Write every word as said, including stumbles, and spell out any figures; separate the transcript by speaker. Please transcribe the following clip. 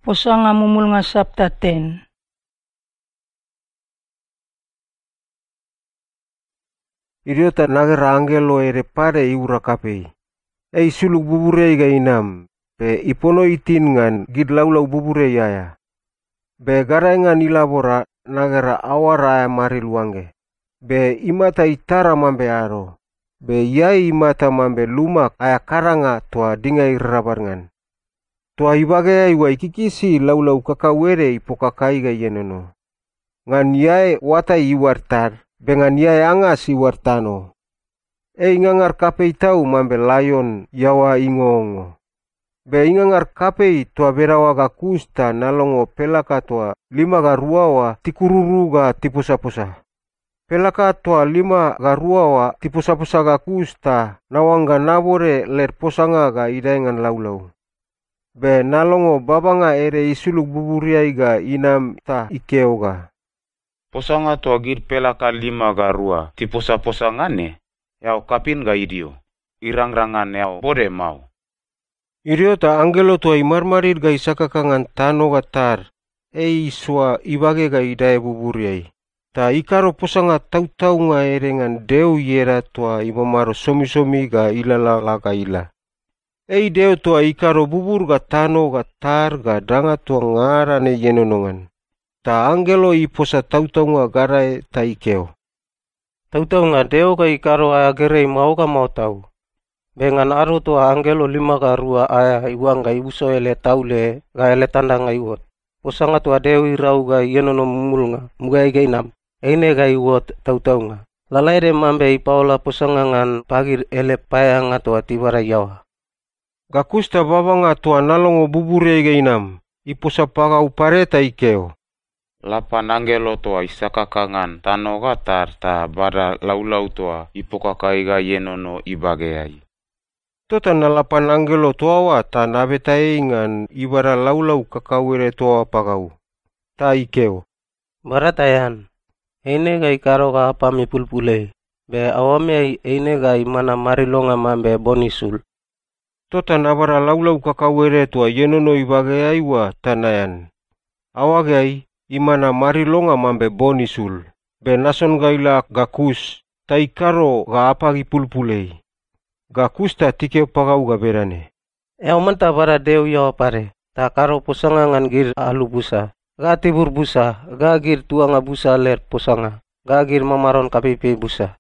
Speaker 1: Posanga mumul nga sabta ten.
Speaker 2: Idiota nagera angelo ere pare iura kapei. Ei suluk buburei ga inam, pe ipono itin ngan gid laulau buburei aya. Be gara ngan ilabora nagera awara aya mari luange. Be imata itara mambe aro. Be yai imata mambe lumak aya karanga tua dingai rabarngan. Tua ibage iwa ikikisi laulau kakawere ipokakai ga yenono. Ngan yae wata iwartar. Bengan yai angas iwartano. E ingangar kapei tau mambe layon yawa ingongo. Be ingangar kapei tua berawa ga kusta nalongo pelaka tua lima ga ruawa tikururu ga tipusa-pusa. Pelaka tua lima ga ruawa tipusa-pusa ga kusta nawangga nabore ler posanga ga idaengan laulau. Be nalongo babanga ere isuluk buburiai ga inam ta ikeoga.
Speaker 3: Posanga tua gir pelaka lima ga rua tiposa-posanga ne, yau kapin ga idio, irang-rangan yau bode mau.
Speaker 2: Idio ta angelo tua imarmarir ga isakakangan tano ga tar, e iswa ibage ga idae buburiai. Ta ikaro posanga tau-tau nga erengan deu yera tua imamaro somi-somi ga ilala ga ila. E deu tua ikaro bubur ga tano ga tar ga danga tua ngarane yenonongan. Ta angelo i posa tautau nga garae ta ikeo.
Speaker 4: Tautau nga deo ka ikaro aya gerei mau ka mau tau. Bengan aro tua angelo lima ka rua aya iwang ka iuso ele tau le ga ele tanda nga iwot. Posanga tua deo irau ga yenono mumul nga mugai ga inam. Eine ga iwot tautau nga. Lalaire mambe ipaola posanga ngan pagir ele paya nga tua tibara yawa.
Speaker 2: Ga kusta baba nga tua nalongo bubure ga inam. Iposa paga upare ta ikeo.
Speaker 3: Lapan angelo toa isakakangan tano ga tar ta bada laulau toa ipokakai ga yenono ibageai.
Speaker 2: Tota na lapan angelo toa wa ta nabetai ngan ibara laulau kakawere toa pagau. Ta ikeo.
Speaker 4: Baratayan, eine ga ikaro ga apa mi pulpule. Be awame eine ga imana marilonga mambe bonisul.
Speaker 2: Tota nabara laulau kakawere toa yenono ibageai wa tanayan. Awagai imana marilonga mambe bonisul. Be nason gaila gakus, ta ikaro ga apagi pulpulei. Gakus ta tikeo pagau ga berane.
Speaker 4: E manta bara deu yawa pare, ta karo posanga ngan gir alu busa. Ga tibur busa, ga gir tuanga busa ler posanga, ga gir mamaron kapipi busa.